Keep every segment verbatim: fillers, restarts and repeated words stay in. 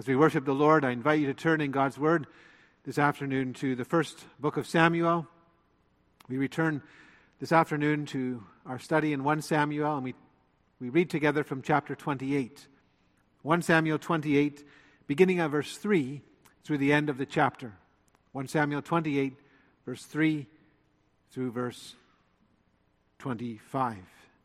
As we worship the Lord, I invite you to turn in God's Word this afternoon to the first book of Samuel. We return this afternoon to our study in First Samuel, and we, we read together from chapter twenty-eight. First Samuel twenty-eight, beginning at verse three through the end of the chapter. First Samuel twenty-eight, verse three through verse twenty-five.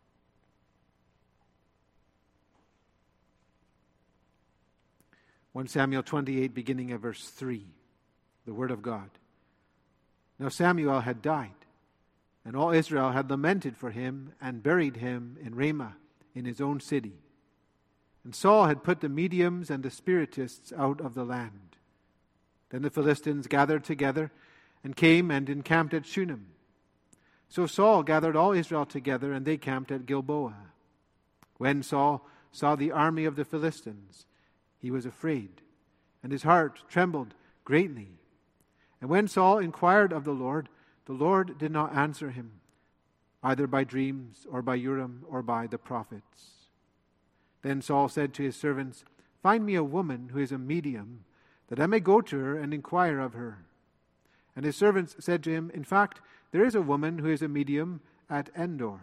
First Samuel twenty-eight, beginning at verse three, the Word of God. Now Samuel had died, and all Israel had lamented for him and buried him in Ramah in his own city. And Saul had put the mediums and the spiritists out of the land. Then the Philistines gathered together and came and encamped at Shunem. So Saul gathered all Israel together, and they camped at Gilboa. When Saul saw the army of the Philistines, he was afraid, and his heart trembled greatly. And when Saul inquired of the Lord, the Lord did not answer him, either by dreams or by Urim or by the prophets. Then Saul said to his servants, "Find me a woman who is a medium, that I may go to her and inquire of her." And his servants said to him, "In fact, there is a woman who is a medium at Endor."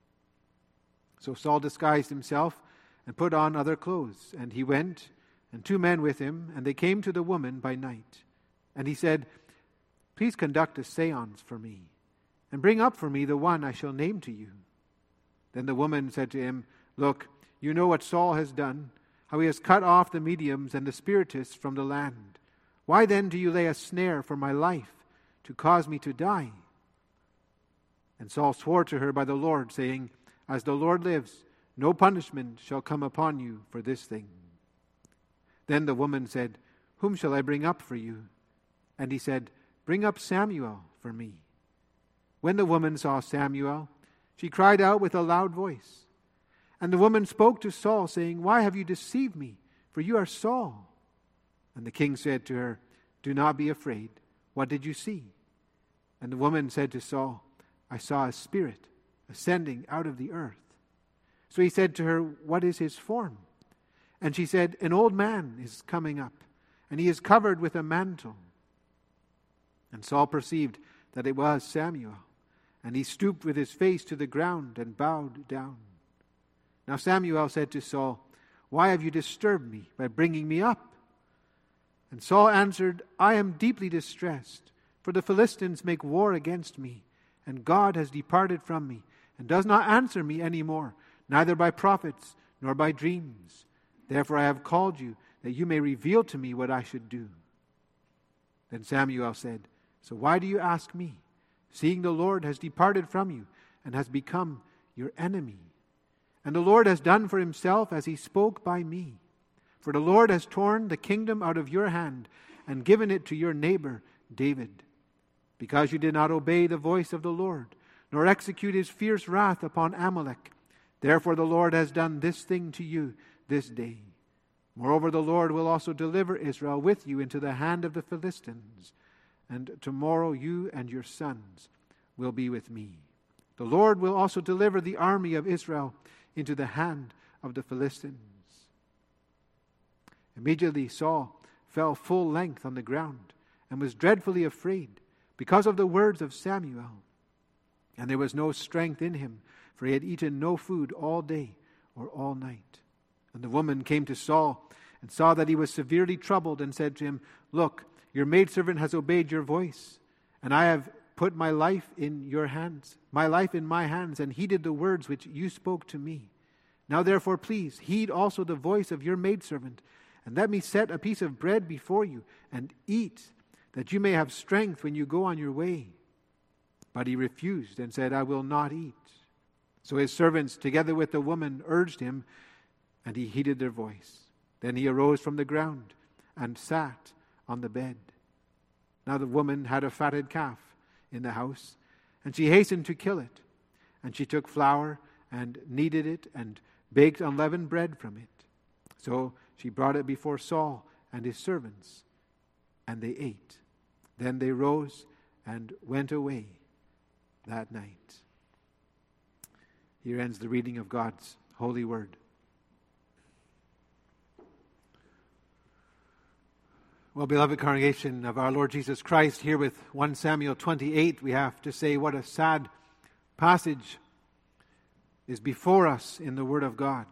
So Saul disguised himself and put on other clothes, and he went, and two men with him, and they came to the woman by night. And he said, "Please conduct a seance for me, and bring up for me the one I shall name to you." Then the woman said to him, "Look, you know what Saul has done, how he has cut off the mediums and the spiritists from the land. Why then do you lay a snare for my life, to cause me to die?" And Saul swore to her by the Lord, saying, "As the Lord lives, no punishment shall come upon you for this thing." Then the woman said, "Whom shall I bring up for you?" And he said, "Bring up Samuel for me." When the woman saw Samuel, she cried out with a loud voice. And the woman spoke to Saul, saying, "Why have you deceived me? For you are Saul." And the king said to her, "Do not be afraid. What did you see?" And the woman said to Saul, "I saw a spirit ascending out of the earth." So he said to her, "What is his form?" And she said, "An old man is coming up, and he is covered with a mantle." And Saul perceived that it was Samuel, and he stooped with his face to the ground and bowed down. Now Samuel said to Saul, "Why have you disturbed me by bringing me up?" And Saul answered, "I am deeply distressed, for the Philistines make war against me, and God has departed from me, and does not answer me any more, neither by prophets nor by dreams. Therefore I have called you, that you may reveal to me what I should do." Then Samuel said, "So why do you ask me, seeing the Lord has departed from you, and has become your enemy? And the Lord has done for himself as he spoke by me. For the Lord has torn the kingdom out of your hand, and given it to your neighbor David. Because you did not obey the voice of the Lord, nor execute his fierce wrath upon Amalek, therefore the Lord has done this thing to you this day. Moreover, the Lord will also deliver Israel with you into the hand of the Philistines, and tomorrow you and your sons will be with me. The Lord will also deliver the army of Israel into the hand of the Philistines." Immediately Saul fell full length on the ground, and was dreadfully afraid, because of the words of Samuel. And there was no strength in him, for he had eaten no food all day or all night. And the woman came to Saul, and saw that he was severely troubled, and said to him, "Look, your maidservant has obeyed your voice, and I have put my life in your hands, my life in my hands, and heeded the words which you spoke to me. Now therefore, please, heed also the voice of your maidservant, and let me set a piece of bread before you, and eat, that you may have strength when you go on your way." But he refused, and said, "I will not eat." So his servants, together with the woman, urged him, and he heeded their voice. Then he arose from the ground, and sat on the bed. Now the woman had a fatted calf in the house, and she hastened to kill it. And she took flour, and kneaded it, and baked unleavened bread from it. So she brought it before Saul and his servants, and they ate. Then they rose and went away that night. Here ends the reading of God's holy word. Well, beloved congregation of our Lord Jesus Christ, here with First Samuel twenty-eight, we have to say what a sad passage is before us in the Word of God.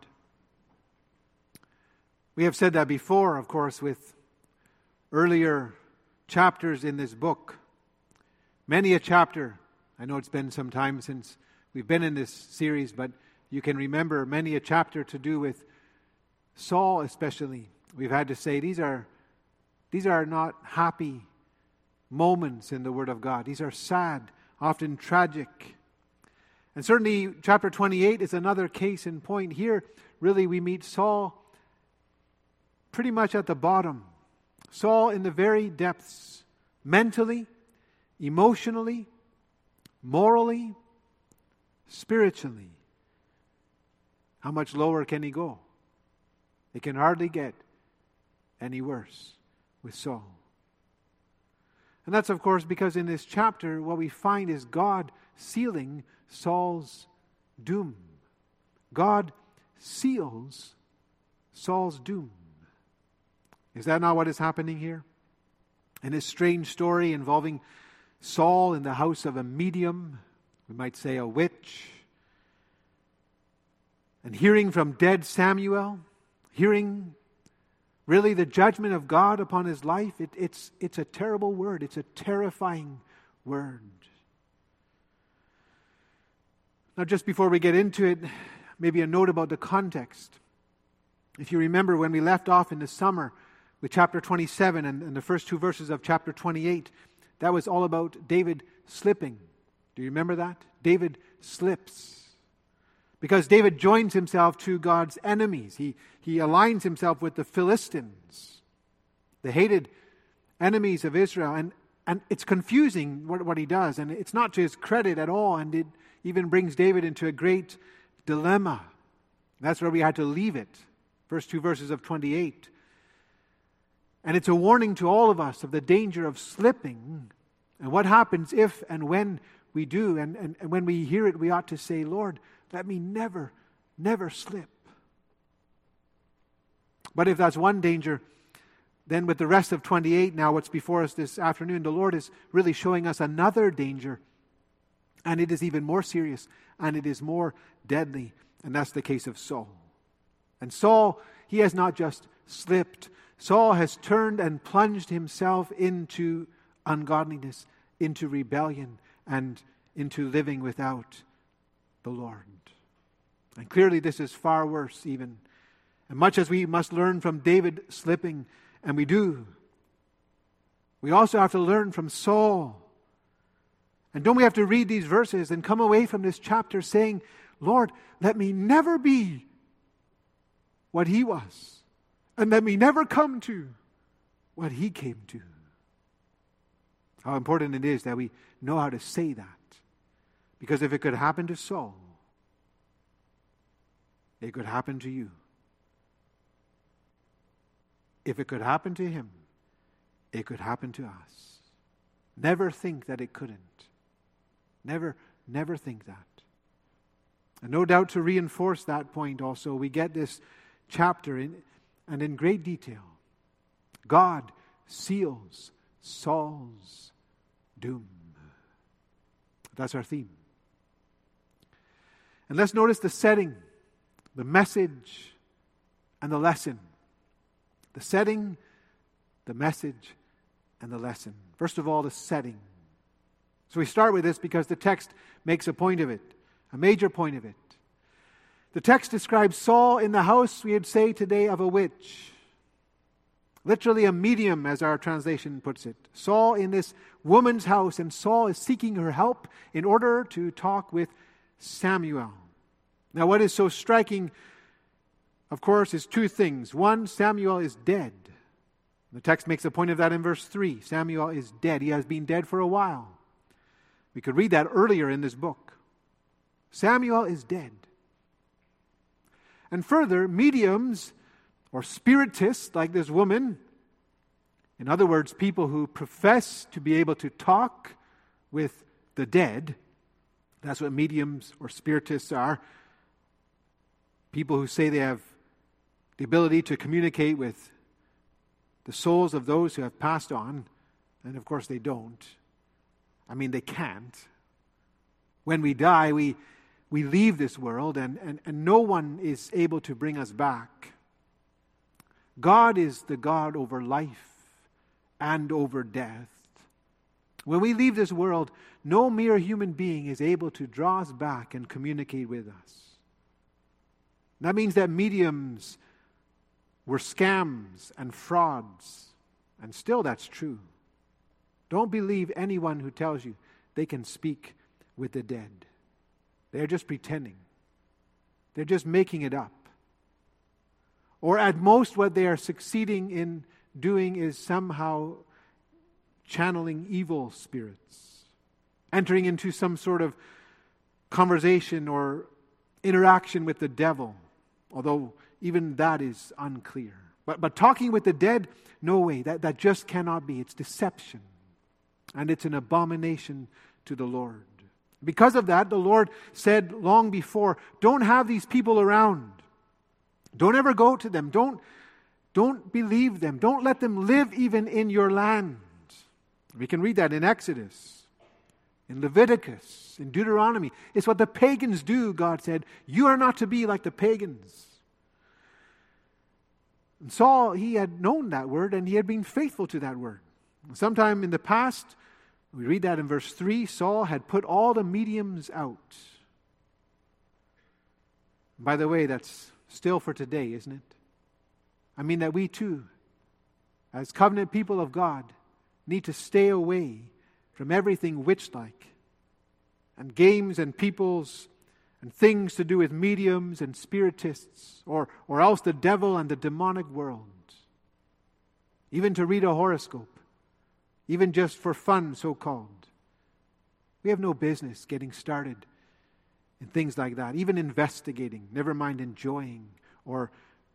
We have said that before, of course, with earlier chapters in this book. Many a chapter, I know it's been some time since we've been in this series, but you can remember many a chapter to do with Saul especially. We've had to say these are These are not happy moments in the Word of God. These are sad, often tragic. And certainly chapter twenty-eight is another case in point. Here, really, we meet Saul pretty much at the bottom. Saul in the very depths, mentally, emotionally, morally, spiritually. How much lower can he go? It can hardly get any worse with Saul. And that's, of course, because in this chapter, what we find is God sealing Saul's doom. God seals Saul's doom. Is that not what is happening here? In this strange story involving Saul in the house of a medium, we might say a witch, and hearing from dead Samuel, hearing really the judgment of God upon his life, it, it's, it's a terrible word. It's a terrifying word. Now, just before we get into it, maybe a note about the context. If you remember when we left off in the summer with chapter twenty-seven and, and the first two verses of chapter twenty-eight, that was all about David slipping. Do you remember that? David slips. Because David joins himself to God's enemies. He, he aligns himself with the Philistines, the hated enemies of Israel. And, and it's confusing what, what he does. And it's not to his credit at all. And it even brings David into a great dilemma. That's where we had to leave it. First two verses of twenty-eight. And it's a warning to all of us of the danger of slipping. And what happens if and when we do. And, and, and when we hear it, we ought to say, Lord, let me never, never slip. But if that's one danger, then with the rest of twenty-eight now, what's before us this afternoon, the Lord is really showing us another danger. And it is even more serious, and it is more deadly. And that's the case of Saul. And Saul, he has not just slipped. Saul has turned and plunged himself into ungodliness, into rebellion, and into living without the Lord. And clearly this is far worse even. And much as we must learn from David slipping, and we do, we also have to learn from Saul. And don't we have to read these verses and come away from this chapter saying, Lord, let me never be what he was, and let me never come to what he came to. How important it is that we know how to say that. Because if it could happen to Saul, it could happen to you. If it could happen to him, it could happen to us. Never think that it couldn't. Never, never think that. And no doubt to reinforce that point also, we get this chapter in, and in great detail. God seals Saul's doom. That's our theme. And let's notice the setting, the message, and the lesson. The setting, the message, and the lesson. First of all, the setting. So we start with this because the text makes a point of it, a major point of it. The text describes Saul in the house, we would say today, of a witch. Literally a medium, as our translation puts it. Saul in this woman's house, and Saul is seeking her help in order to talk with Samuel. Now, what is so striking, of course, is two things. One, Samuel is dead. The text makes a point of that in verse three. Samuel is dead. He has been dead for a while. We could read that earlier in this book. Samuel is dead. And further, mediums or spiritists like this woman, in other words, people who profess to be able to talk with the dead, that's what mediums or spiritists are. People who say they have the ability to communicate with the souls of those who have passed on, and of course they don't. I mean, they can't. When we die, we we leave this world, and, and, and no one is able to bring us back. God is the God over life and over death. When we leave this world, no mere human being is able to draw us back and communicate with us. That means that mediums were scams and frauds, and still that's true. Don't believe anyone who tells you they can speak with the dead. They're just pretending. They're just making it up. Or at most what they are succeeding in doing is somehow channeling evil spirits, entering into some sort of conversation or interaction with the devil, although even that is unclear. But, but talking with the dead, no way. That, that just cannot be. It's deception. And it's an abomination to the Lord. Because of that, the Lord said long before, don't have these people around. Don't ever go to them. Don't, don't believe them. Don't let them live even in your land. We can read that in Exodus, in Leviticus, in Deuteronomy. It's what the pagans do, God said. You are not to be like the pagans. And Saul, he had known that word, and he had been faithful to that word. Sometime in the past, we read that in verse three, Saul had put all the mediums out. By the way, that's still for today, isn't it? I mean that we too, as covenant people of God, need to stay away from everything witch-like and games and peoples and things to do with mediums and spiritists, or, or else the devil and the demonic world. Even to read a horoscope, even just for fun, so-called. We have no business getting started in things like that, even investigating, never mind enjoying or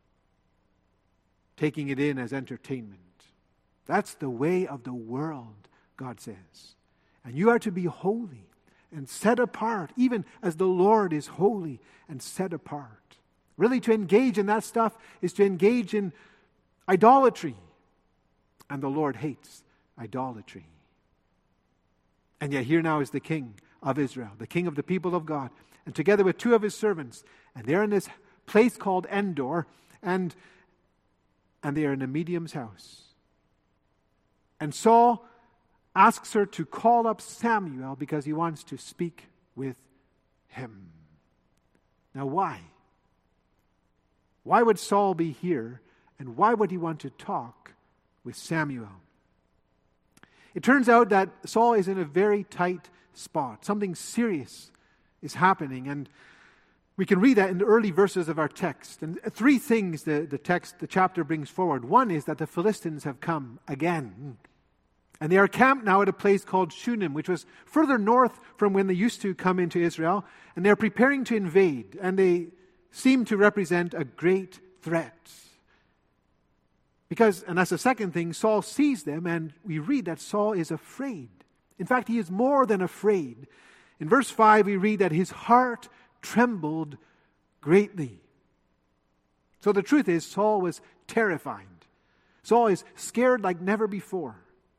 taking it in as entertainment. That's the way of the world, God says. And you are to be holy and set apart, even as the Lord is holy and set apart. Really, to engage in that stuff is to engage in idolatry. And the Lord hates idolatry. And yet here now is the king of Israel, the king of the people of God, and together with two of his servants, and they're in this place called Endor, and, and they are in a medium's house. And Saul asks her to call up Samuel because he wants to speak with him. Now why? Why would Saul be here, and why would he want to talk with Samuel? It turns out that Saul is in a very tight spot. Something serious is happening, and we can read that in the early verses of our text. And three things the, the text, the chapter brings forward. One is that the Philistines have come again. And they are camped now at a place called Shunem, which was further north from when they used to come into Israel. And they're preparing to invade, and they seem to represent a great threat. Because, and that's the second thing, Saul sees them, and we read that Saul is afraid. In fact, he is more than afraid. In verse five, we read that his heart trembled greatly. So the truth is, Saul was terrified. Saul is scared like never before.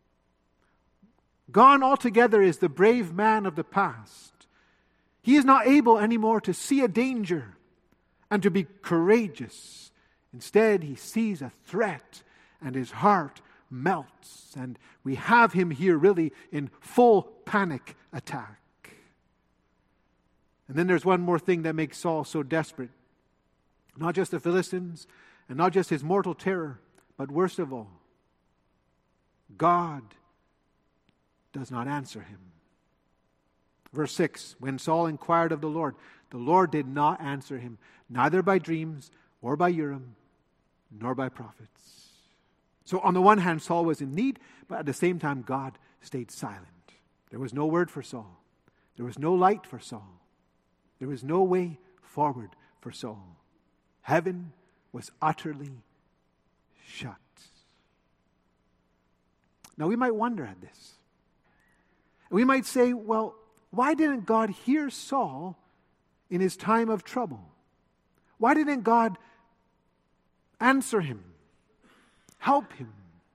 Gone altogether is the brave man of the past. He is not able anymore to see a danger and to be courageous. Instead, he sees a threat and his heart melts. And we have him here really in full panic attack. And then there's one more thing that makes Saul so desperate. Not just the Philistines and not just his mortal terror, but worst of all, God does not answer him. Verse six, when Saul inquired of the Lord, the Lord did not answer him, neither by dreams or by Urim, nor by prophets. So on the one hand, Saul was in need, but at the same time, God stayed silent. There was no word for Saul. There was no light for Saul. There was no way forward for Saul. Heaven was utterly shut. Now we might wonder at this. We might say, well, why didn't God hear Saul in his time of trouble? Why didn't God answer him, help him,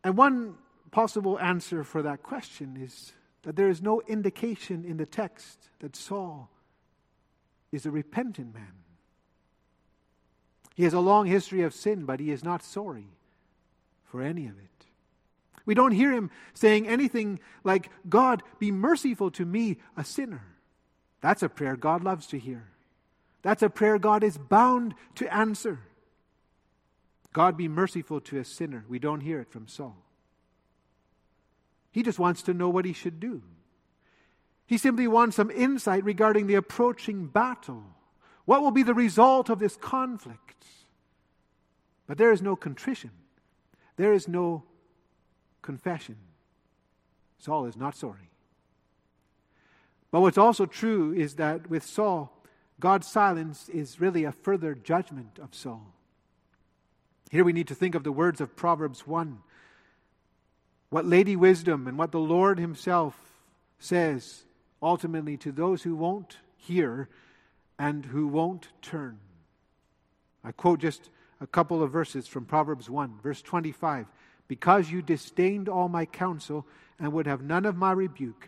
And one possible answer for that question is that there is no indication in the text that Saul is a repentant man. He has a long history of sin, but he is not sorry for any of it. We don't hear him saying anything like, God, be merciful to me, a sinner. That's a prayer God loves to hear. That's a prayer God is bound to answer. God, be merciful to a sinner. We don't hear it from Saul. He just wants to know what he should do. He simply wants some insight regarding the approaching battle. What will be the result of this conflict? But there is no contrition. There is no confession. Saul is not sorry. But what's also true is that with Saul, God's silence is really a further judgment of Saul. Here we need to think of the words of Proverbs one. What Lady Wisdom and what the Lord himself says ultimately to those who won't hear and who won't turn. I quote just a couple of verses from Proverbs one, verse twenty-five. Because you disdained all my counsel and would have none of my rebuke,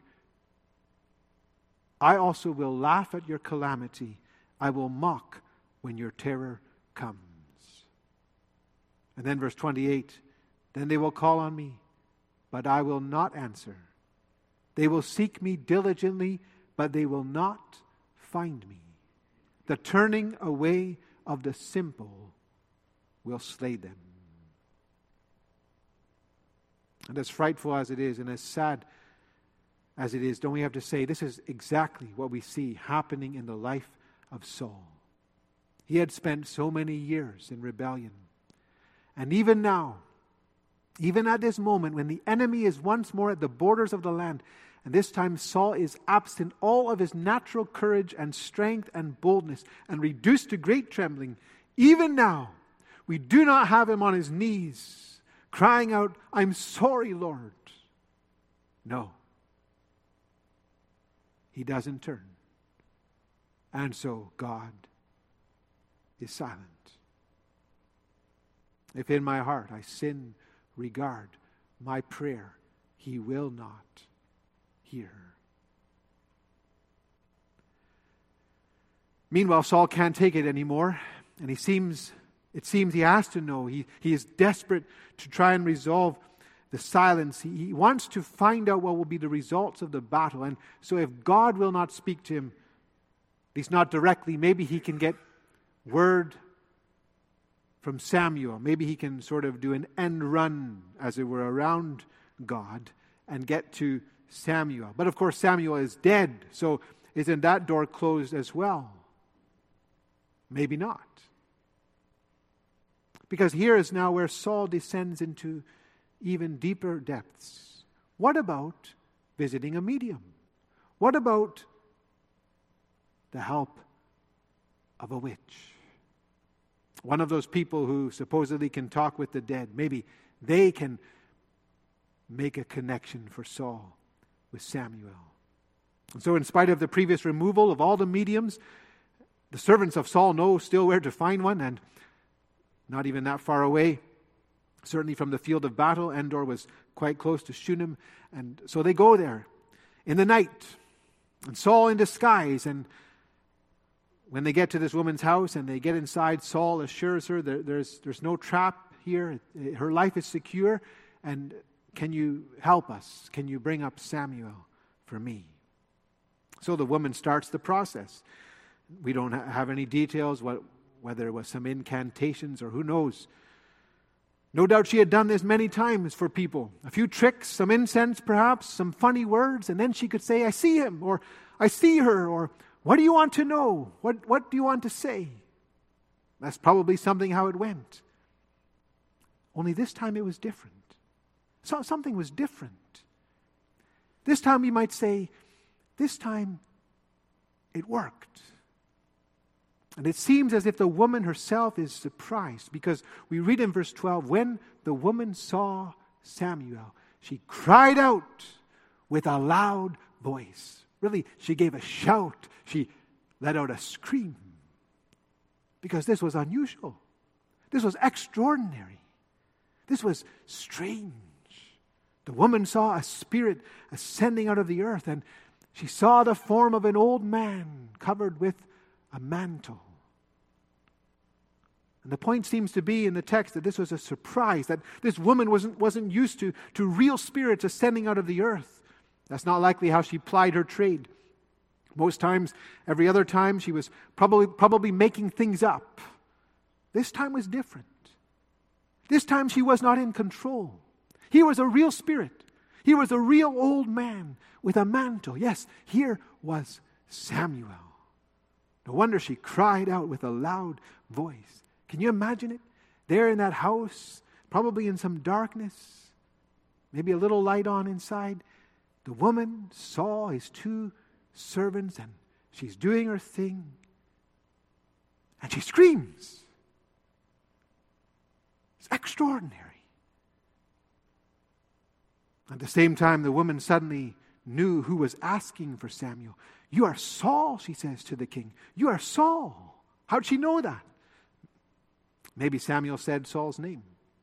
I also will laugh at your calamity. I will mock when your terror comes. And then verse twenty-eight. Then they will call on me, but I will not answer. They will seek me diligently, but they will not find me. The turning away of the simple will slay them. And as frightful as it is, and as sad as it is, don't we have to say, this is exactly what we see happening in the life of Saul. He had spent so many years in rebellion. And even now, even at this moment, when the enemy is once more at the borders of the land, and this time Saul is absent all of his natural courage and strength and boldness, and reduced to great trembling, even now, we do not have him on his knees, crying out, I'm sorry, Lord. No. He doesn't turn. And so God is silent. If in my heart I sin, regard my prayer, he will not hear. Meanwhile, Saul can't take it anymore, and he seems, it seems he has to know. He, he is desperate to try and resolve the silence. He, he wants to find out what will be the results of the battle. And so if God will not speak to him, at least not directly, maybe he can get word from Samuel. Maybe he can sort of do an end run, as it were, around God and get to Samuel. But of course, Samuel is dead, so isn't that door closed as well? Maybe not. Because here is now where Saul descends into even deeper depths. What about visiting a medium? What about the help of a witch? One of those people who supposedly can talk with the dead. Maybe they can make a connection for Saul with Samuel. And so in spite of the previous removal of all the mediums, the servants of Saul know still where to find one, and not even that far away. Certainly from the field of battle, Endor was quite close to Shunem. And so they go there in the night. And Saul in disguise. And when they get to this woman's house and they get inside, Saul assures her that there's, there's no trap here. Her life is secure. And can you help us? Can you bring up Samuel for me? So the woman starts the process. We don't have any details, what, whether it was some incantations or who knows. No doubt she had done this many times for people. A few tricks, some incense perhaps, some funny words, and then she could say, I see him, or I see her, or what do you want to know? What, what do you want to say? That's probably something how it went. Only this time it was different. So something was different. This time we might say, this time it worked. And it seems as if the woman herself is surprised, because we read in verse twelve, when the woman saw Samuel, she cried out with a loud voice. Really, she gave a shout. She let out a scream. Because this was unusual. This was extraordinary. This was strange. The woman saw a spirit ascending out of the earth, and she saw the form of an old man covered with a mantle. And the point seems to be in the text that this was a surprise, that this woman wasn't, wasn't used to, to real spirits ascending out of the earth. That's not likely how she plied her trade. Most times, every other time, she was probably, probably making things up. This time was different. This time she was not in control. He was a real spirit. He was a real old man with a mantle. Yes, here was Samuel. No wonder she cried out with a loud voice. Can you imagine it? There in that house, probably in some darkness, maybe a little light on inside, the woman saw his two servants and she's doing her thing. And she screams. It's extraordinary. At the same time, the woman suddenly knew who was asking for Samuel. You are Saul, she says to the king. You are Saul. How'd she know that? Maybe Samuel said Saul's name.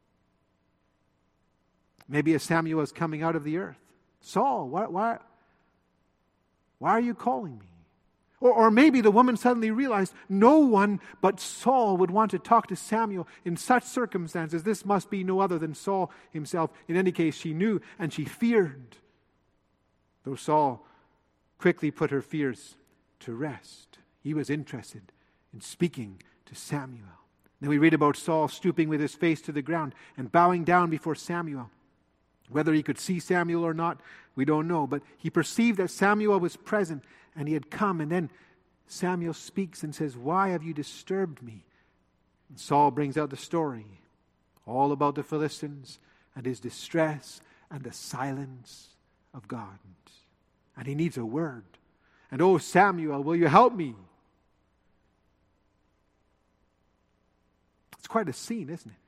Maybe as Samuel was coming out of the earth, Saul, why, why, why are you calling me? Or, or maybe the woman suddenly realized no one but Saul would want to talk to Samuel in such circumstances. This must be no other than Saul himself. In any case, she knew and she feared. Though Saul quickly put her fears to rest. He was interested in speaking to Samuel. Then we read about Saul stooping with his face to the ground and bowing down before Samuel. Whether he could see Samuel or not, we don't know. But he perceived that Samuel was present and he had come. And then Samuel speaks and says, why have you disturbed me? And Saul brings out the story, all about the Philistines and his distress and the silence of God. And he needs a word. And oh, Samuel, will you help me? It's quite a scene, isn't it?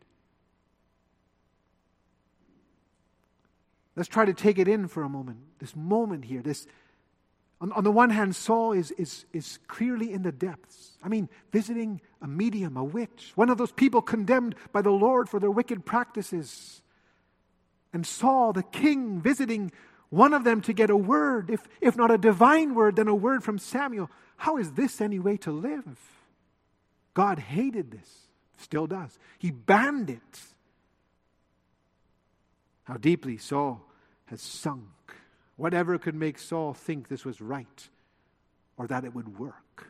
Let's try to take it in for a moment. This moment here, this on, on the one hand, Saul is, is, is clearly in the depths. I mean, visiting a medium, a witch, one of those people condemned by the Lord for their wicked practices. And Saul, the king, visiting one of them to get a word, if, if not a divine word, then a word from Samuel. How is this any way to live? God hated this. Still does. He banned it. How deeply Saul has sunk. Whatever could make Saul think this was right or that it would work.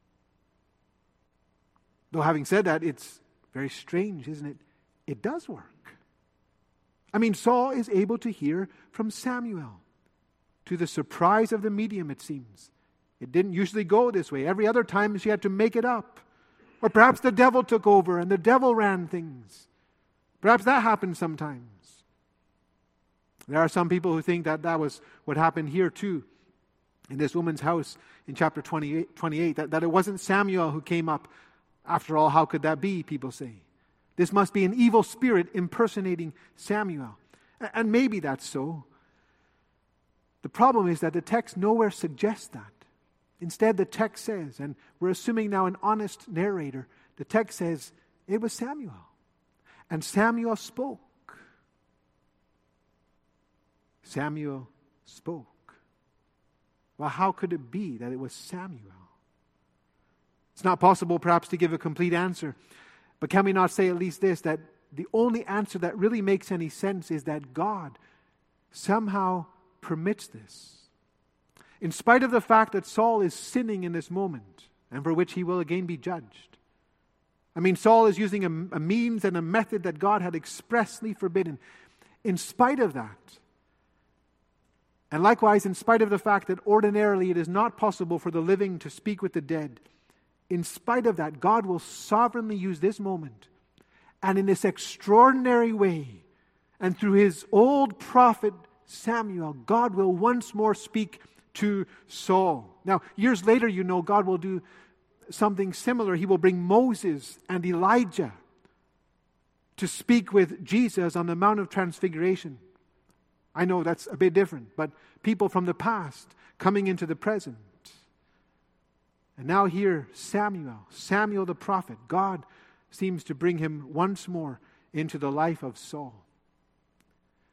Though having said that, it's very strange, isn't it? It does work. I mean, Saul is able to hear from Samuel. To the surprise of the medium, it seems. It didn't usually go this way. Every other time she had to make it up. Or perhaps the devil took over and the devil ran things. Perhaps that happened sometimes. There are some people who think that that was what happened here too. In this woman's house in chapter twenty-eight, twenty-eight that, that it wasn't Samuel who came up. After all, how could that be, people say. This must be an evil spirit impersonating Samuel. And maybe that's so. The problem is that the text nowhere suggests that. Instead, the text says, and we're assuming now an honest narrator, the text says, it was Samuel. And Samuel spoke. Samuel spoke. Well, how could it be that it was Samuel? It's not possible perhaps to give a complete answer, but can we not say at least this, that the only answer that really makes any sense is that God somehow permits this. In spite of the fact that Saul is sinning in this moment, and for which he will again be judged. I mean, Saul is using a, a means and a method that God had expressly forbidden. In spite of that, and likewise in spite of the fact that ordinarily it is not possible for the living to speak with the dead, in spite of that, God will sovereignly use this moment, and in this extraordinary way, and through his old prophet Samuel, God will once more speak to Saul. Now, years later, you know, God will do something similar. He will bring Moses and Elijah to speak with Jesus on the Mount of Transfiguration. I know that's a bit different, but people from the past coming into the present. And now here, Samuel, Samuel the prophet, God seems to bring him once more into the life of Saul.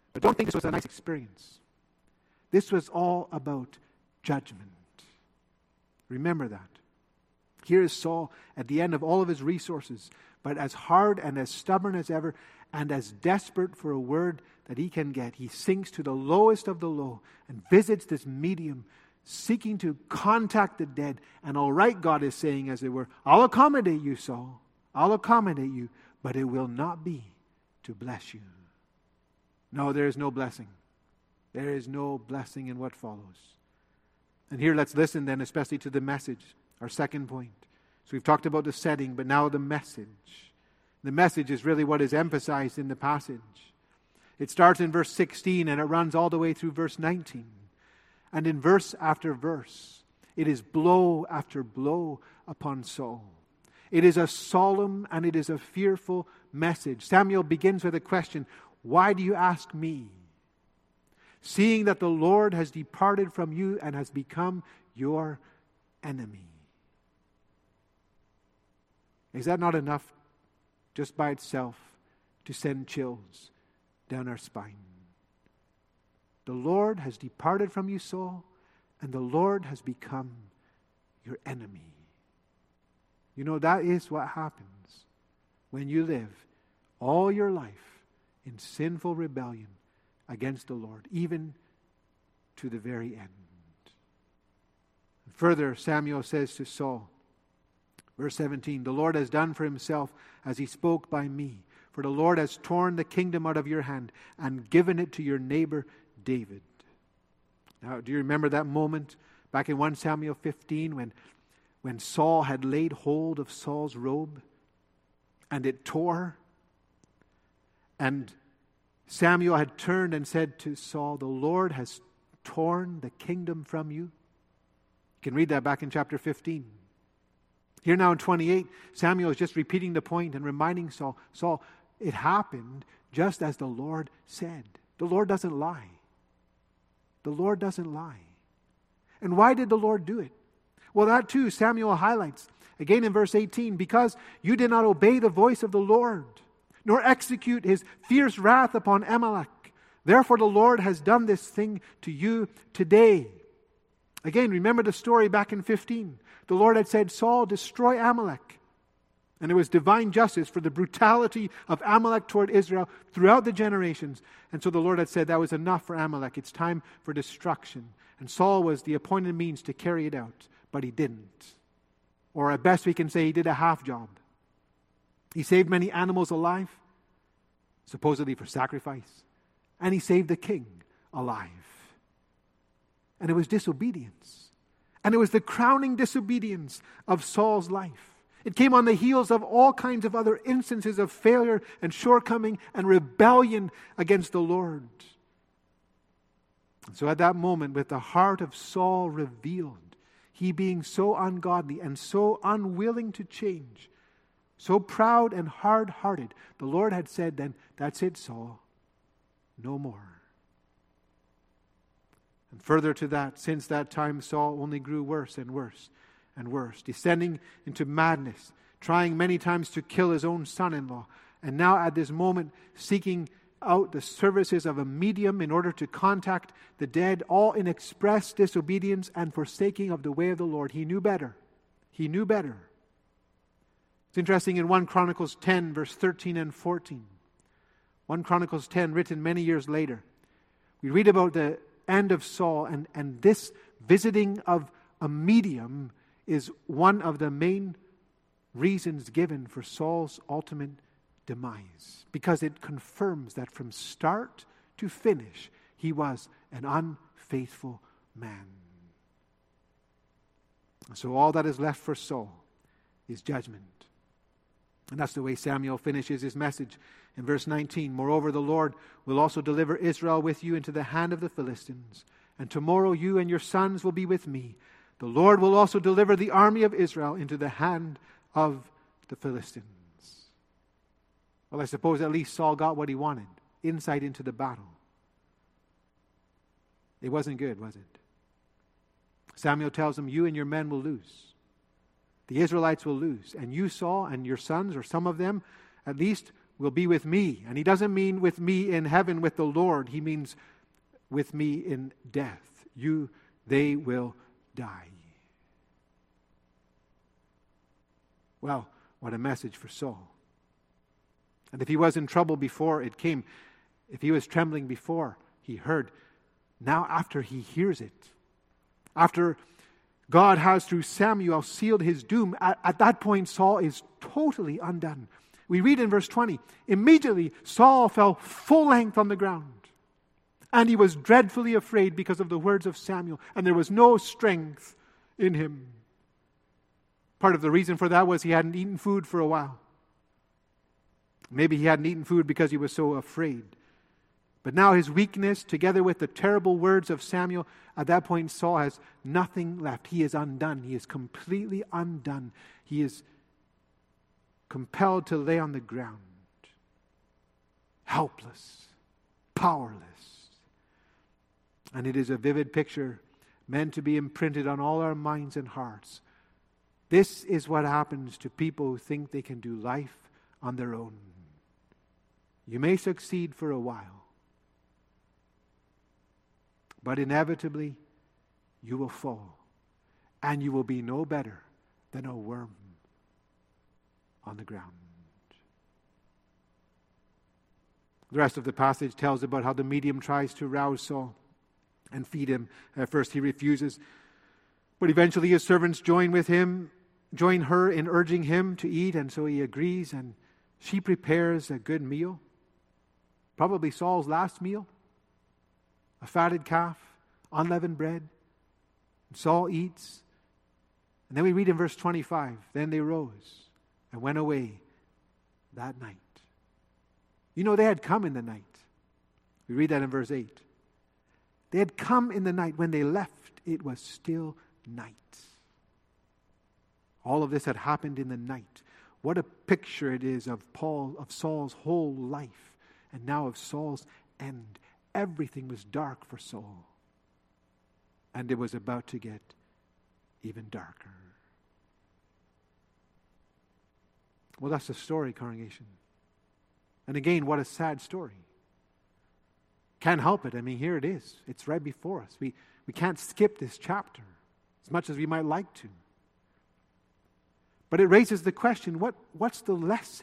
But don't think this was a nice experience. This was all about judgment. Remember that. Here is Saul at the end of all of his resources, but as hard and as stubborn as ever, and as desperate for a word that he can get. He sinks to the lowest of the low and visits this medium, seeking to contact the dead. And all right, God is saying, as it were, I'll accommodate you, Saul. I'll accommodate you, but it will not be to bless you. No, there is no blessing. There is no blessing in what follows. And here let's listen then, especially to the message, our second point. So we've talked about the setting, but now the message. The message is really what is emphasized in the passage. It starts in verse sixteen and it runs all the way through verse nineteen. And in verse after verse, it is blow after blow upon Saul. It is a solemn and it is a fearful message. Samuel begins with a question, why do you ask me? Seeing that the Lord has departed from you and has become your enemy. Is that not enough just by itself to send chills down our spine? The Lord has departed from you, Saul, and the Lord has become your enemy. You know, that is what happens when you live all your life in sinful rebellion against the Lord, even to the very end. Further, Samuel says to Saul, verse seventeen, the Lord has done for himself as he spoke by me. For the Lord has torn the kingdom out of your hand and given it to your neighbor David. Now, do you remember that moment back in First Samuel fifteen when, when Saul had laid hold of Saul's robe and it tore? And Samuel had turned and said to Saul, the Lord has torn the kingdom from you. You can read that back in chapter fifteen. Here now in twenty-eight, Samuel is just repeating the point and reminding Saul, Saul, it happened just as the Lord said. The Lord doesn't lie. The Lord doesn't lie. And why did the Lord do it? Well, that too Samuel highlights. Again in verse eighteen, because you did not obey the voice of the Lord, nor execute his fierce wrath upon Amalek. Therefore the Lord has done this thing to you today. Again, remember the story back in fifteen. The Lord had said, Saul, destroy Amalek. And it was divine justice for the brutality of Amalek toward Israel throughout the generations. And so the Lord had said that was enough for Amalek. It's time for destruction. And Saul was the appointed means to carry it out, but he didn't. Or at best we can say he did a half job. He saved many animals alive, supposedly for sacrifice. And he saved the king alive. And it was disobedience. And it was the crowning disobedience of Saul's life. It came on the heels of all kinds of other instances of failure and shortcoming and rebellion against the Lord. And so at that moment, with the heart of Saul revealed, he being so ungodly and so unwilling to change, so proud and hard-hearted, the Lord had said then, that's it, Saul, no more. And further to that, since that time, Saul only grew worse and worse and worse, descending into madness, trying many times to kill his own son-in-law, and now at this moment seeking out the services of a medium in order to contact the dead, all in express disobedience and forsaking of the way of the Lord. He knew better. He knew better. It's interesting in First Chronicles ten, verse thirteen and fourteen. First Chronicles ten, written many years later. We read about the end of Saul, and, and this visiting of a medium is one of the main reasons given for Saul's ultimate demise, because it confirms that from start to finish he was an unfaithful man. So all that is left for Saul is judgment. And that's the way Samuel finishes his message in verse nineteen. Moreover, the Lord will also deliver Israel with you into the hand of the Philistines. And tomorrow you and your sons will be with me. The Lord will also deliver the army of Israel into the hand of the Philistines. Well, I suppose at least Saul got what he wanted. Insight into the battle. It wasn't good, was it? Samuel tells him, you and your men will lose. The Israelites will lose. And you, Saul, and your sons, or some of them, at least will be with me. And he doesn't mean with me in heaven with the Lord. He means with me in death. You, they will die. Well, what a message for Saul. And if he was in trouble before it came, if he was trembling before he heard, now after he hears it, after God has through Samuel sealed his doom, at, at that point Saul is totally undone. We read in verse twenty, immediately Saul fell full length on the ground, and he was dreadfully afraid because of the words of Samuel, and there was no strength in him. Part of the reason for that was he hadn't eaten food for a while. Maybe he hadn't eaten food because he was so afraid. But now his weakness, together with the terrible words of Samuel, at that point Saul has nothing left. He is undone. He is completely undone. He is compelled to lay on the ground, helpless, powerless. And it is a vivid picture meant to be imprinted on all our minds and hearts. This is what happens to people who think they can do life on their own. You may succeed for a while, but inevitably you will fall, and you will be no better than a worm on the ground. The rest of the passage tells about how the medium tries to rouse Saul and feed him. At first he refuses, but eventually his servants join with him, join her in urging him to eat, and so he agrees, and she prepares a good meal, probably Saul's last meal, a fatted calf, unleavened bread. And Saul eats, and then we read in verse twenty-five, then they rose and went away that night. You know, they had come in the night. We read that in verse eight. They had come in the night. When they left, it was still night. All of this had happened in the night. What a picture it is of Paul, of Saul's whole life, and now of Saul's end. Everything was dark for Saul, and it was about to get even darker. Well, that's the story, congregation. And again, what a sad story. Can't help it. I mean, here it is. It's right before us. We, we can't skip this chapter as much as we might like to. But it raises the question, what, what's the lesson?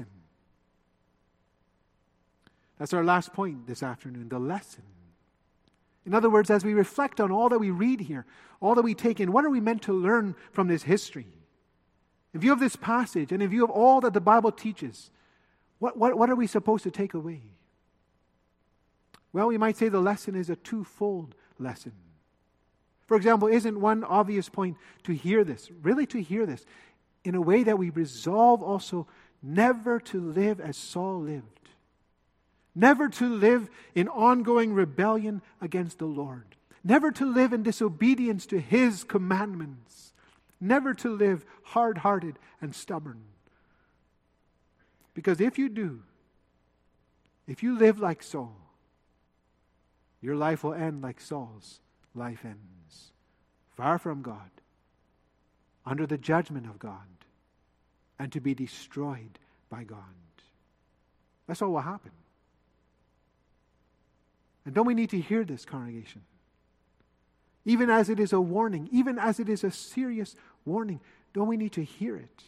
That's our last point this afternoon, the lesson. In other words, as we reflect on all that we read here, all that we take in, what are we meant to learn from this history? In view of this passage, and in view of all that the Bible teaches, what, what, what are we supposed to take away? Well, we might say the lesson is a twofold lesson. For example, isn't one obvious point to hear this, really to hear this, in a way that we resolve also never to live as Saul lived. Never to live in ongoing rebellion against the Lord. Never to live in disobedience to His commandments. Never to live hard-hearted and stubborn. Because if you do, if you live like Saul, your life will end like Saul's life ends. Far from God, under the judgment of God, and to be destroyed by God. That's all will happen. And don't we need to hear this, congregation? Even as it is a warning, even as it is a serious warning, don't we need to hear it?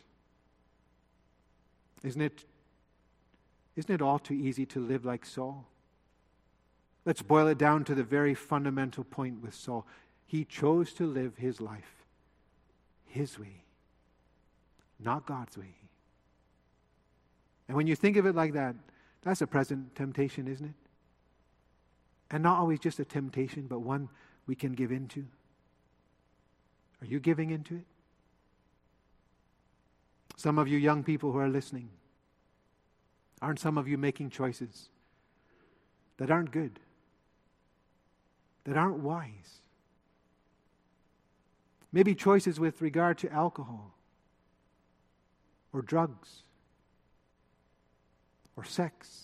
Isn't it, isn't it all too easy to live like Saul? Let's boil it down to the very fundamental point with Saul. He chose to live his life his way, not God's way. And when you think of it like that, that's a present temptation, isn't it? And not always just a temptation, but one we can give into. Are you giving into it? Some of you young people who are listening, aren't some of you making choices that aren't good, that aren't wise? Maybe choices with regard to alcohol, or drugs, or sex.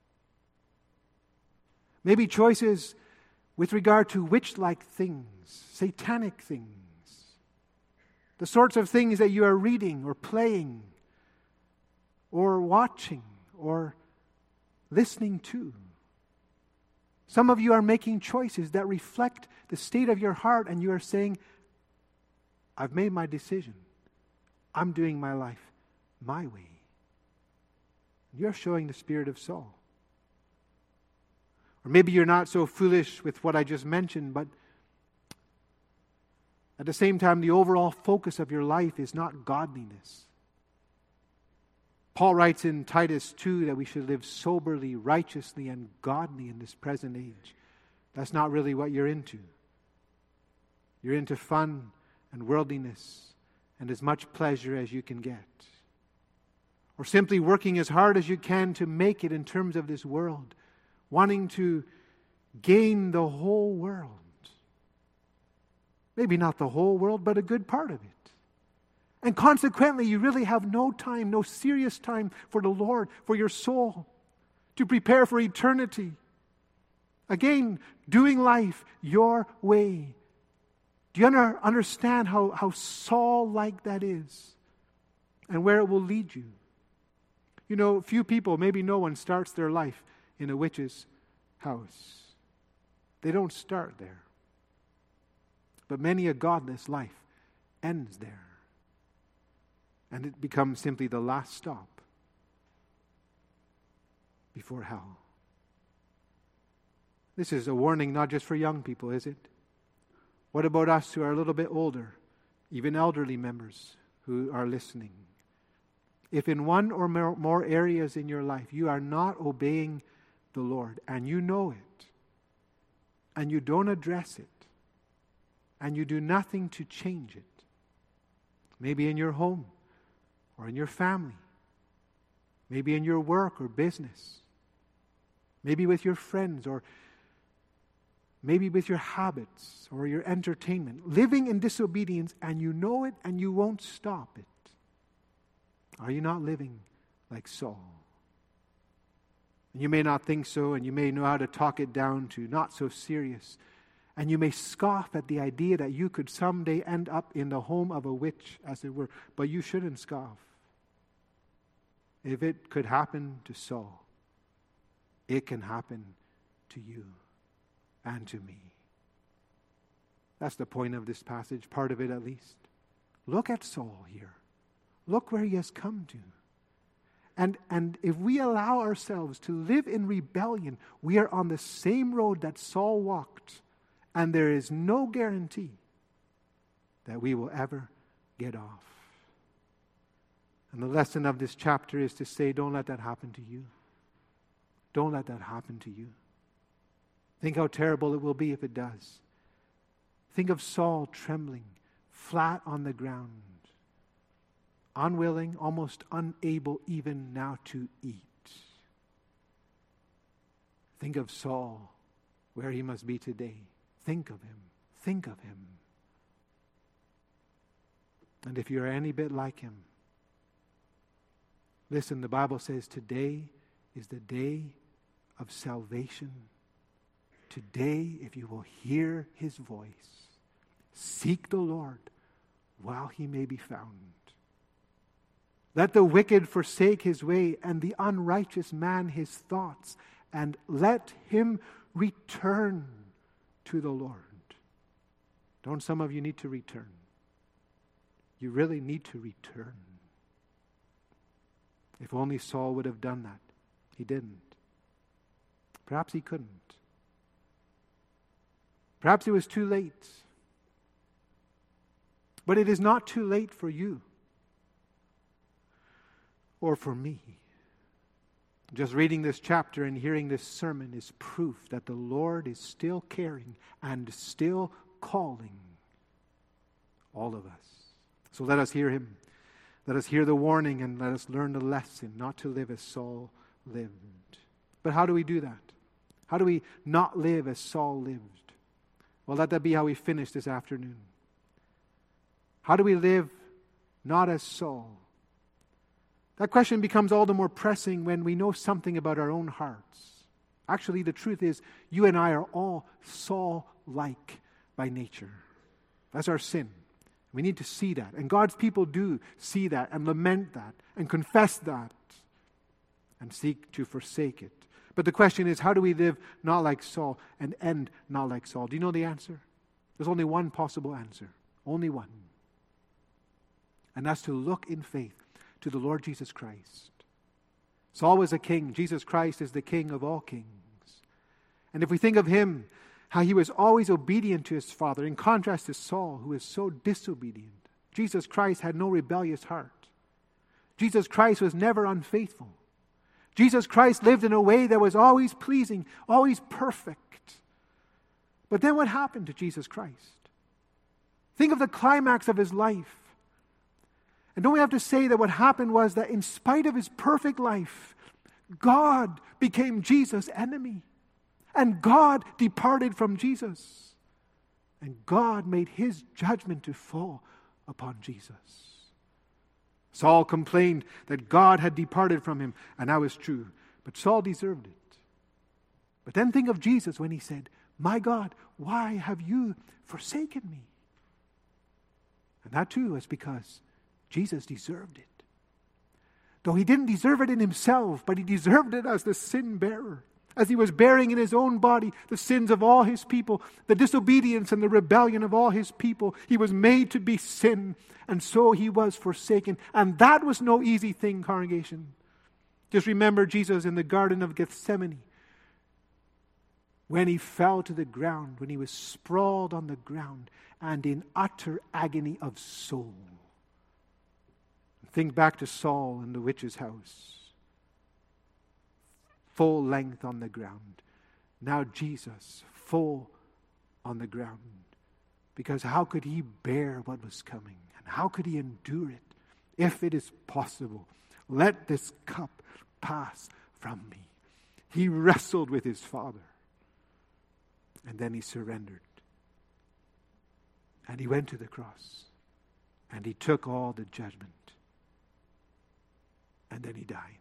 Maybe choices with regard to witch-like things, satanic things. The sorts of things that you are reading or playing or watching or listening to. Some of you are making choices that reflect the state of your heart, and you are saying, I've made my decision. I'm doing my life my way. You're showing the spirit of Saul. Or maybe you're not so foolish with what I just mentioned, but at the same time, the overall focus of your life is not godliness. Paul writes in Titus two that we should live soberly, righteously, and godly in this present age. That's not really what you're into. You're into fun and worldliness and as much pleasure as you can get. Or simply working as hard as you can to make it in terms of this world, wanting to gain the whole world. Maybe not the whole world, but a good part of it. And consequently, you really have no time, no serious time for the Lord, for your soul, to prepare for eternity. Again, doing life your way. Do you under, understand how, how Saul-like that is? And where it will lead you? You know, few people, maybe no one, starts their life in a witch's house. They don't start there. But many a godless life ends there. And it becomes simply the last stop before hell. This is a warning not just for young people, is it? What about us who are a little bit older, even elderly members who are listening? If in one or more areas in your life you are not obeying the Lord, and you know it, and you don't address it, and you do nothing to change it, maybe in your home, or in your family, maybe in your work or business, maybe with your friends, or maybe with your habits or your entertainment, living in disobedience, and you know it and you won't stop it. Are you not living like Saul? And you may not think so, and you may know how to talk it down to not so serious. And you may scoff at the idea that you could someday end up in the home of a witch, as it were. But you shouldn't scoff. If it could happen to Saul, it can happen to you and to me. That's the point of this passage, part of it at least. Look at Saul here. Look where he has come to. And, and if we allow ourselves to live in rebellion, we are on the same road that Saul walked. And there is no guarantee that we will ever get off. And the lesson of this chapter is to say, don't let that happen to you. Don't let that happen to you. Think how terrible it will be if it does. Think of Saul trembling, flat on the ground, unwilling, almost unable even now to eat. Think of Saul, where he must be today. Think of him. Think of him. And if you're any bit like him, listen, the Bible says today is the day of salvation. Today, if you will hear his voice, seek the Lord while he may be found. Let the wicked forsake his way, and the unrighteous man his thoughts, and let him return to the Lord. Don't some of you need to return? You really need to return. If only Saul would have done that. He didn't. Perhaps he couldn't. Perhaps it was too late. But it is not too late for you or for me. Just reading this chapter and hearing this sermon is proof that the Lord is still caring and still calling all of us. So let us hear him. Let us hear the warning and let us learn the lesson not to live as Saul lived. But how do we do that? How do we not live as Saul lived? Well, let that be how we finish this afternoon. How do we live not as Saul? That question becomes all the more pressing when we know something about our own hearts. Actually, the truth is, you and I are all Saul-like by nature. That's our sin. We need to see that. And God's people do see that and lament that and confess that and seek to forsake it. But the question is, how do we live not like Saul and end not like Saul? Do you know the answer? There's only one possible answer. Only one. And that's to look in faith to the Lord Jesus Christ. Saul was a king. Jesus Christ is the King of all kings. And if we think of him, how he was always obedient to his Father, in contrast to Saul, who is so disobedient. Jesus Christ had no rebellious heart. Jesus Christ was never unfaithful. Jesus Christ lived in a way that was always pleasing, always perfect. But then what happened to Jesus Christ? Think of the climax of his life. And don't we have to say that what happened was that in spite of his perfect life, God became Jesus' enemy. And God departed from Jesus. And God made his judgment to fall upon Jesus. Saul complained that God had departed from him, and that was true. But Saul deserved it. But then think of Jesus when he said, "My God, why have you forsaken me?" And that too was because Jesus deserved it. Though he didn't deserve it in himself, but he deserved it as the sin bearer. As he was bearing in his own body the sins of all his people, the disobedience and the rebellion of all his people, he was made to be sin, and so he was forsaken. And that was no easy thing, congregation. Just remember Jesus in the Garden of Gethsemane, when he fell to the ground, when he was sprawled on the ground and in utter agony of soul. Think back to Saul in the witch's house. Full length on the ground. Now Jesus, full on the ground. Because how could he bear what was coming? And how could he endure it? If it is possible, let this cup pass from me. He wrestled with his Father. And then he surrendered. And he went to the cross. And he took all the judgment. And then he died.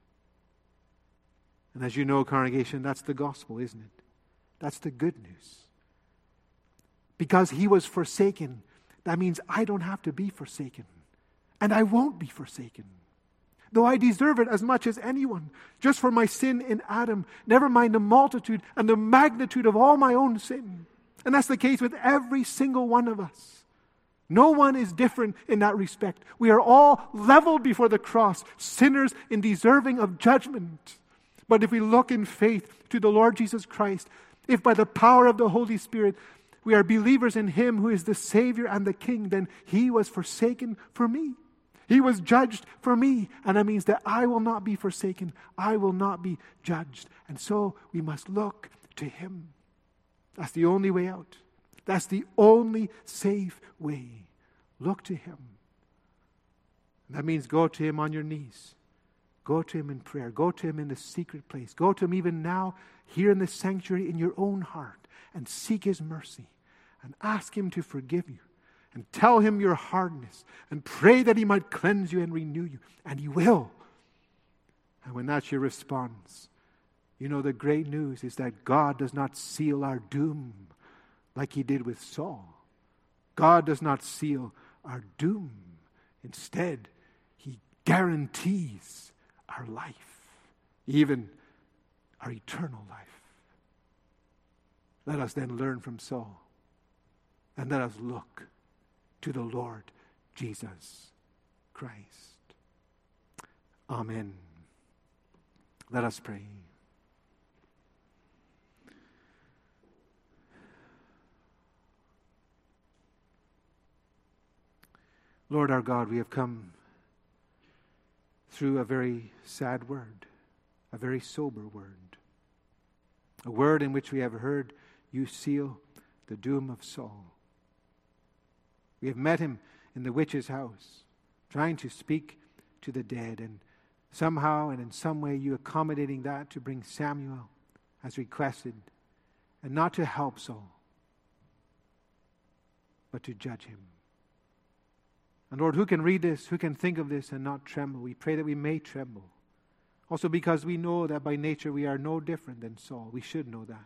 And as you know, congregation, that's the gospel, isn't it? That's the good news. Because he was forsaken, that means I don't have to be forsaken. And I won't be forsaken. Though I deserve it as much as anyone, just for my sin in Adam, never mind the multitude and the magnitude of all my own sin. And that's the case with every single one of us. No one is different in that respect. We are all leveled before the cross, sinners and deserving of judgment. But if we look in faith to the Lord Jesus Christ, if by the power of the Holy Spirit we are believers in him who is the Savior and the King, then he was forsaken for me. He was judged for me. And that means that I will not be forsaken. I will not be judged. And so we must look to him. That's the only way out. That's the only safe way. Look to him. That means go to him on your knees. Go to him in prayer. Go to him in the secret place. Go to him even now, here in the sanctuary, in your own heart, and seek his mercy. And ask him to forgive you. And tell him your hardness. And pray that he might cleanse you and renew you. And he will. And when that's your response, you know the great news is that God does not seal our doom like he did with Saul. God does not seal our doom. Instead, he guarantees our life, even our eternal life. Let us then learn from Saul, and let us look to the Lord Jesus Christ. Amen. Let us pray. Lord our God, we have come through a very sad word, a very sober word, a word in which we have heard you seal the doom of Saul. We have met him in the witch's house, trying to speak to the dead, and somehow and in some way you accommodating that to bring Samuel as requested, and not to help Saul, but to judge him. And Lord, who can read this, who can think of this and not tremble? We pray that we may tremble. Also because we know that by nature we are no different than Saul. We should know that.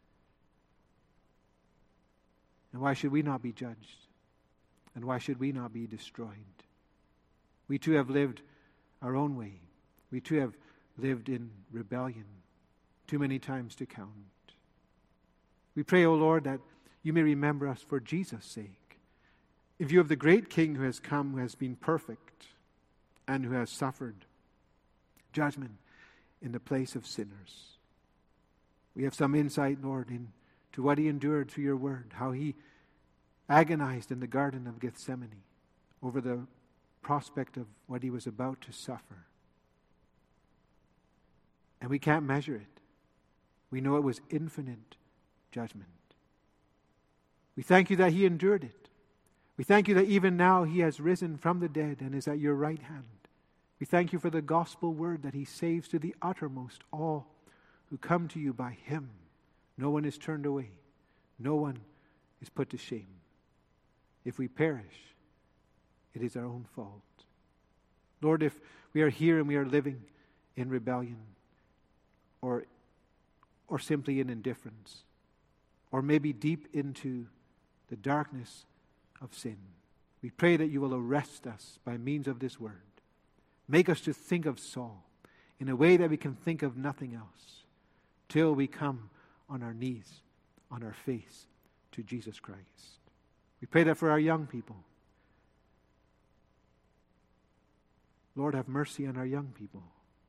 And why should we not be judged? And why should we not be destroyed? We too have lived our own way. We too have lived in rebellion. too many times to count. We pray, O Lord, that you may remember us for Jesus' sake, in view of the great King who has come, who has been perfect, and who has suffered judgment in the place of sinners. We have some insight, Lord, into what he endured through your word, how he agonized in the Garden of Gethsemane over the prospect of what he was about to suffer. And we can't measure it. We know it was infinite judgment. We thank you that he endured it. We thank you that even now he has risen from the dead and is at your right hand. We thank you for the gospel word that he saves to the uttermost all who come to you by him. No one is turned away. No one is put to shame. If we perish, it is our own fault. Lord, if we are here and we are living in rebellion, or, or simply in indifference, or maybe deep into the darkness of sin, we pray that you will arrest us by means of this word. Make us to think of Saul in a way that we can think of nothing else, till we come on our knees, on our face to Jesus Christ. We pray that for our young people. Lord, have mercy on our young people.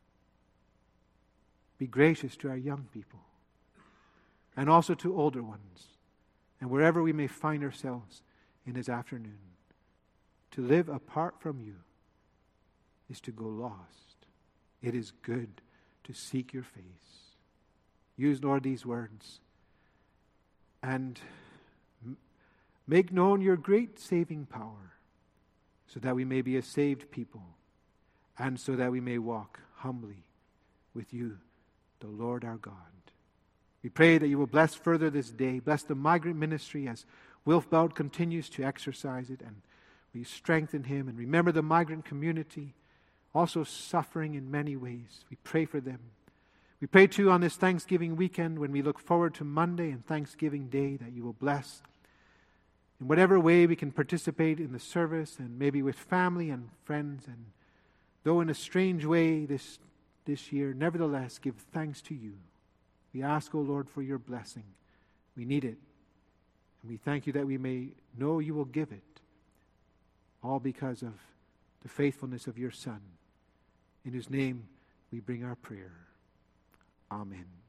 Be gracious to our young people, and also to older ones, and wherever we may find ourselves in this afternoon. To live apart from you is to go lost. It is good to seek your face. Use, Lord, these words and m- make known your great saving power, so that we may be a saved people, and so that we may walk humbly with you, the Lord our God. We pray that you will bless further this day. Bless the migrant ministry as Wilf Bout continues to exercise it, and we strengthen him. And remember the migrant community, also suffering in many ways. We pray for them. We pray too on this Thanksgiving weekend, when we look forward to Monday and Thanksgiving Day, that you will bless in whatever way we can participate in the service, and maybe with family and friends, and though in a strange way this this year, nevertheless give thanks to you. We ask, O Lord, for your blessing. We need it. And we thank you that we may know you will give it, all because of the faithfulness of your Son, in whose name we bring our prayer. Amen.